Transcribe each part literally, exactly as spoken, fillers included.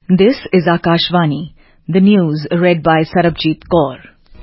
This is Akashvani. The news read by Sarabjit Kaur.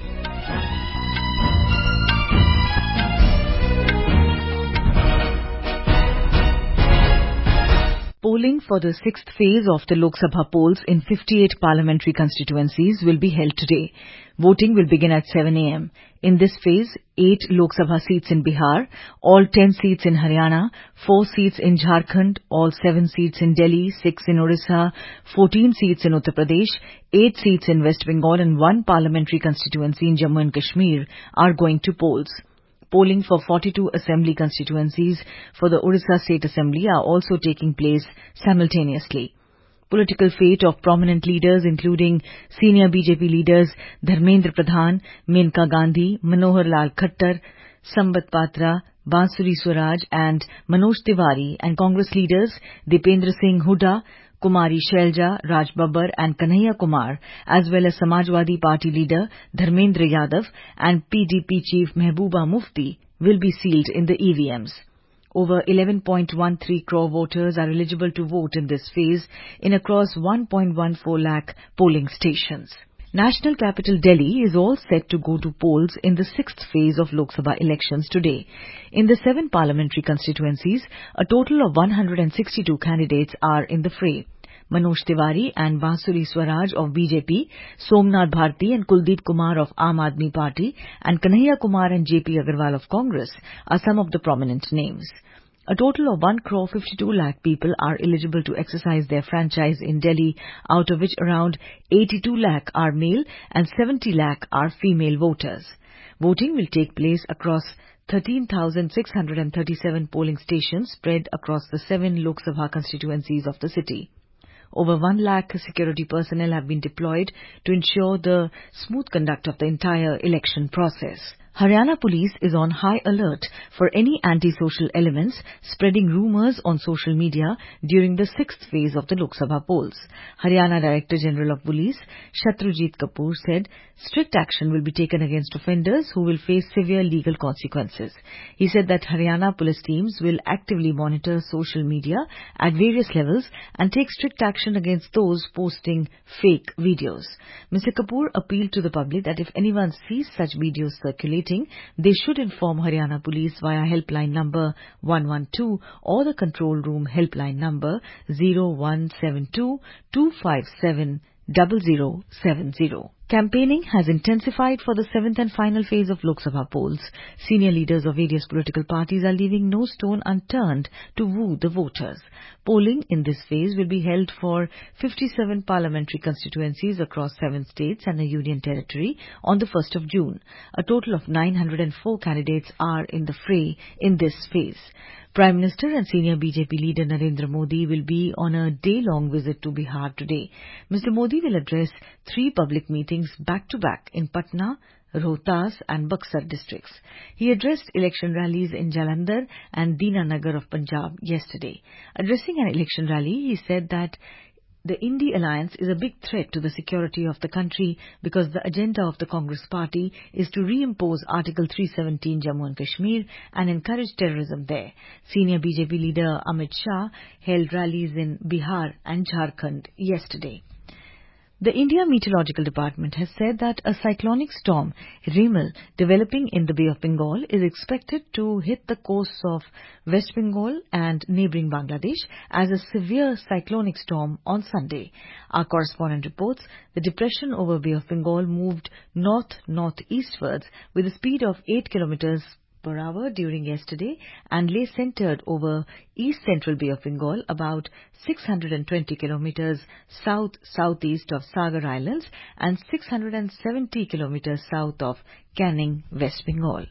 Polling for the sixth phase of the Lok Sabha polls in fifty-eight parliamentary constituencies will be held today. Voting will begin at seven a m In this phase, eight Lok Sabha seats in Bihar, all ten seats in Haryana, four seats in Jharkhand, all seven seats in Delhi, six in Odisha, fourteen seats in Uttar Pradesh, eight seats in West Bengal and one parliamentary constituency in Jammu and Kashmir are going to polls. Polling for forty-two assembly constituencies for the Odisha State Assembly are also taking place simultaneously. Political fate of prominent leaders including senior B J P leaders Dharmendra Pradhan, Menka Gandhi, Manohar Lal Khattar, Sambit Patra, Bansuri Swaraj and Manoj Tiwari and Congress leaders Dipendra Singh Hooda, Kumari Shailja, Raj Babbar and Kanhaiya Kumar, as well as Samajwadi Party leader Dharmendra Yadav and P D P chief Mehbooba Mufti will be sealed in the E V Ms. Over eleven point one three crore voters are eligible to vote in this phase in across one point one four lakh polling stations. National capital Delhi is all set to go to polls in the sixth phase of Lok Sabha elections today. In the seven parliamentary constituencies, a total of one hundred sixty-two candidates are in the fray. Manoj Tiwari and Bansuri Swaraj of B J P, Somnath Bharti and Kuldeep Kumar of Aam Aadmi Party, and Kanhaiya Kumar and J P Agarwal of Congress are some of the prominent names. A total of one crore fifty-two lakh people are eligible to exercise their franchise in Delhi, out of which around eighty-two lakh are male and seventy lakh are female voters. Voting will take place across thirteen thousand six hundred thirty-seven polling stations spread across the seven Lok Sabha constituencies of the city. Over one lakh security personnel have been deployed to ensure the smooth conduct of the entire election process. Haryana Police is on high alert for any anti-social elements spreading rumours on social media during the sixth phase of the Lok Sabha polls. Haryana Director General of Police, Shatrujit Kapoor, said strict action will be taken against offenders who will face severe legal consequences. He said that Haryana police teams will actively monitor social media at various levels and take strict action against those posting fake videos. Mister Kapoor appealed to the public that if anyone sees such videos circulating, they should inform Haryana Police via helpline number one one two or the control room helpline number zero one seven two two five seven zero zero seven zero. Campaigning has intensified for the seventh and final phase of Lok Sabha polls. Senior leaders of various political parties are leaving no stone unturned to woo the voters. Polling in this phase will be held for fifty-seven parliamentary constituencies across seven states and a union territory on the first of June. A total of nine hundred four candidates are in the fray in this phase. Prime Minister and senior B J P leader Narendra Modi will be on a day-long visit to Bihar today. Mister Modi will address three public meetings back-to-back in Patna, Rohtas and Buxar districts. He addressed election rallies in Jalandhar and Deenanagar of Punjab yesterday. Addressing an election rally, he said that the Indy alliance is a big threat to the security of the country because the agenda of the Congress party is to reimpose Article three seventeen Jammu and Kashmir and encourage terrorism there. Senior B J P leader Amit Shah held rallies in Bihar and Jharkhand yesterday. The India Meteorological Department has said that a cyclonic storm, Remal, developing in the Bay of Bengal is expected to hit the coasts of West Bengal and neighbouring Bangladesh as a severe cyclonic storm on Sunday. Our correspondent reports the depression over Bay of Bengal moved north-northeastwards with a speed of eight kilometres per hour during yesterday and lay centred over east-central Bay of Bengal about six hundred twenty kilometres south-southeast of Sagar Islands and six hundred seventy kilometres south of Canning, West Bengal.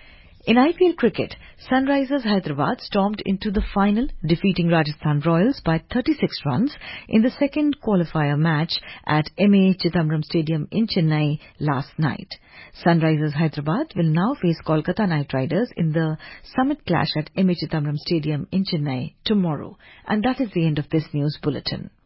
In I P L cricket, Sunrisers Hyderabad stormed into the final, defeating Rajasthan Royals by thirty-six runs in the second qualifier match at M A Chidambaram Stadium in Chennai last night. Sunrisers Hyderabad will now face Kolkata Knight Riders in the summit clash at M A Chidambaram Stadium in Chennai tomorrow. And that is the end of this news bulletin.